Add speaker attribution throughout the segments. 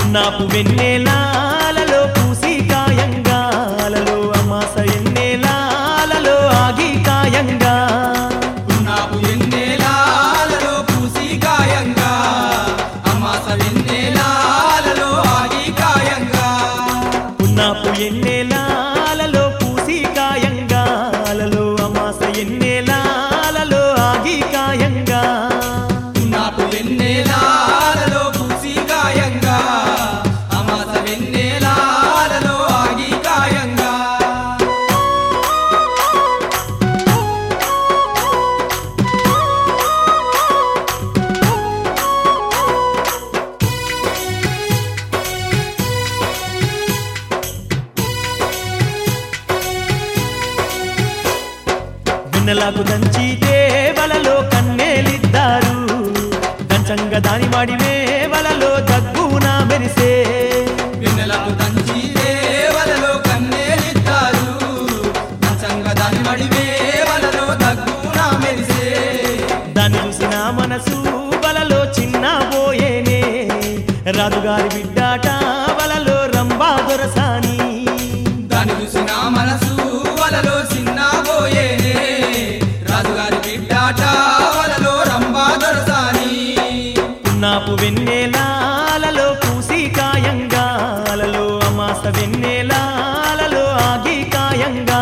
Speaker 1: పున్నాపు వెన్నెలాలలో పూసి కాయంగాలలో అమాస ఎన్నెలాలలో ఆగి కాయంగా
Speaker 2: పున్నాపు వెన్నెలాలలో పూసి కాయంగా అమాస వెన్నెలాలలో ఆగి కాయంగా
Speaker 1: పున్నాపు ఎన్నెలాలలో పూసి కాయంగాలలో అమాస ఎన్నెలాలలో ఆగి కాయంగా
Speaker 2: పున్నాపు వెన్నెలాలలో పూసి కాయంగా అమాస వెన్నెలాలలో ఆగి కాయంగా
Speaker 1: వెన్నెలకు దంచితే వలలో కన్నేలిద్దారు దంచంగా దాని వాడివే వలలో దగ్గున మెరిసే
Speaker 2: వెన్నెలకు దంచి దేవలలో కన్నేలిస్తారు దంచంగా దాని మడివే వలలో దగ్గున మెరిసే
Speaker 1: దాన్ని చూసిన మనసు వలలో చిన్న పోయేనే రాజుగారి బిడ్డాట వలలో రంభా దొరసాని
Speaker 2: దాని చూసిన మనసు వలలో చిన్న పోయేనే రాజుగారి బిడ్డాట వలలో రంభా దొరసాని
Speaker 1: పున్నాపు వెన్నెలాలలో పూసి కాయంగాలలో అమాస వెన్నెలాలలో ఆగి కాయంగా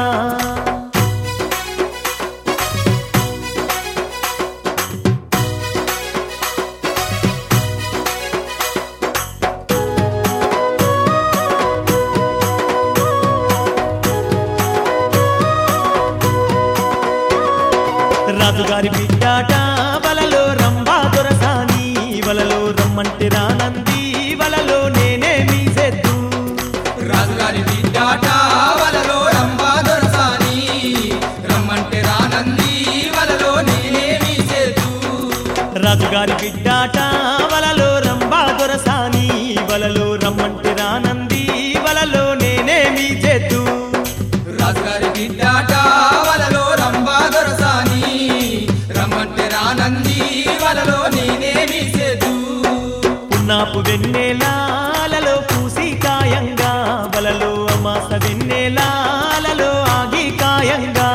Speaker 1: రాజుగారి బిడ్డాట వలలో రంభా దొరసాని వలలో రమ్మంటే రానంది వలలో నేనే మీసెద్దు
Speaker 2: రాజుగారి బిడ్డాట వలలో రంభా దొరసాని రమ్మంటే రానంది వలలో నేనేమి చేతు
Speaker 1: రాజుగారి బిడ్డాట వలలో రంభా దొరసాని వలలో రమ్మంటే రానంది వలలో నేనే మీసెద్దు
Speaker 2: రాజుగారి బిడ్డాట వలలో రంభా దొరసాని రమ్మంటే రానంది వలలో నేనేమి చేతు
Speaker 1: పున్నాపు వెన్నెలాలలో పూసి కాయంగా వలలో అమాస వెన్నెలాలలో ఆగి కాయంగా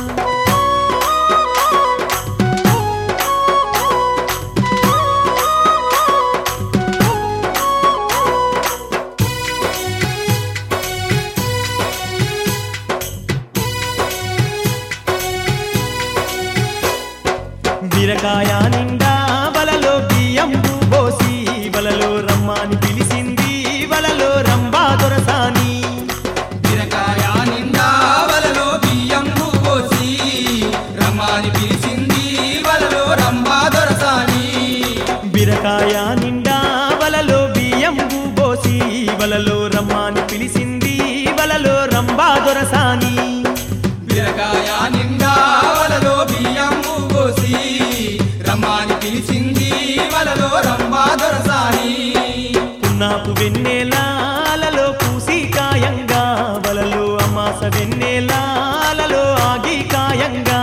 Speaker 1: బీరకాయ నిండా వలలో బియ్యంబు పోసి వలలో రమ్మని పిలిచింది వలలో రంభా దొరసాని
Speaker 2: బీరకాయ నిండా వలలో బియ్యంబు పోసి రమ్మని పిలిచింది వలలో రంభా దొరసాని
Speaker 1: బీరకాయ నిండా వలలో బియ్యంబు పోసి వలలో రమ్మని పిలిచింది వలలో రంభా దొరసాని
Speaker 2: బీరకాయ నిండా వలలో బియ్యంబు పోసి రమ్మని పిలిచింది వలలో రంభా దొరసాని
Speaker 1: పున్నాపు వెన్నెలాలలో పూసి కాయంగా వలలో అమాస వెన్నెలాలలో ఆగి కాయంగా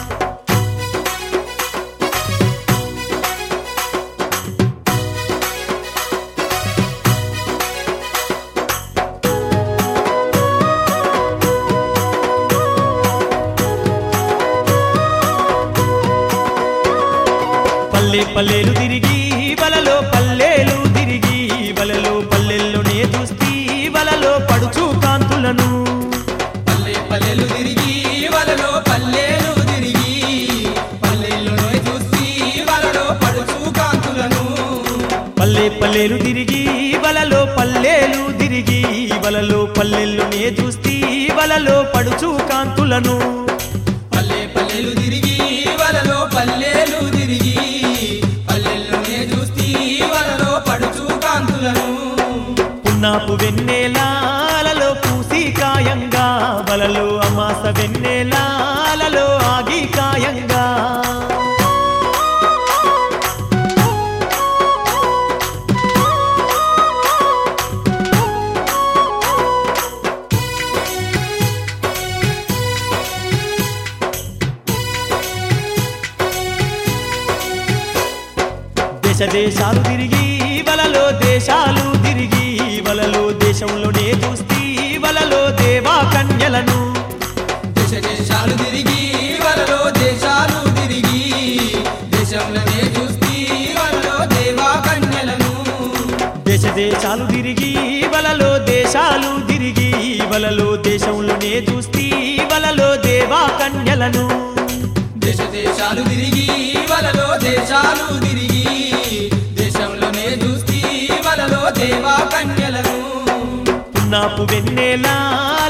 Speaker 1: పల్లెలు తిరిగి వలలో పల్లెలు తిరిగి వలలో పల్లెల్లోనే చూస్తీ వలలో పడుచు కాంతులను
Speaker 2: పల్లెలు తిరిగి వలలో పల్లెలు తిరిగి పల్లెల్లోనే చూసి వలలో పడుచు కాంతులను
Speaker 1: పల్లెలు తిరిగి వలలో పల్లెలు తిరిగి వలలో పల్లెల్లోనే చూస్తీ వలలో పడుచు కాంతులను
Speaker 2: పల్లెలు తిరిగి వలలో పల్లెలు తిరిగి పల్లెల్లోనే చూసి వలలో పడుచు కాంతులను
Speaker 1: పున్నాపు వెన్నెలాలలో పూసి కాయంగా వలలో అమాస వెన్నెలాలలో ఆగి కాయంగా దేశాలు తిరిగి వలలో దేశాలు తిరిగి వలలో దేశంలోనే చూస్తీ వలలో దేవా కన్యలను
Speaker 2: దేశ దేశాలు తిరిగి వలలో దేశాలు తిరిగి దేశంలోనే చూస్తీ వలలో దేవా కన్యలను
Speaker 1: దేశ దేశాలు తిరిగి వలలో దేశాలు తిరిగి వలలో దేశంలోనే చూస్తీ వలలో దేవా కన్యలను
Speaker 2: దేశ దేశాలు తిరిగి వలలో దేశాలు తిరిగి దేశంలోనే చూస్తీ వలలో దేవా కన్యలను
Speaker 1: పున్నాపు వెన్నెలా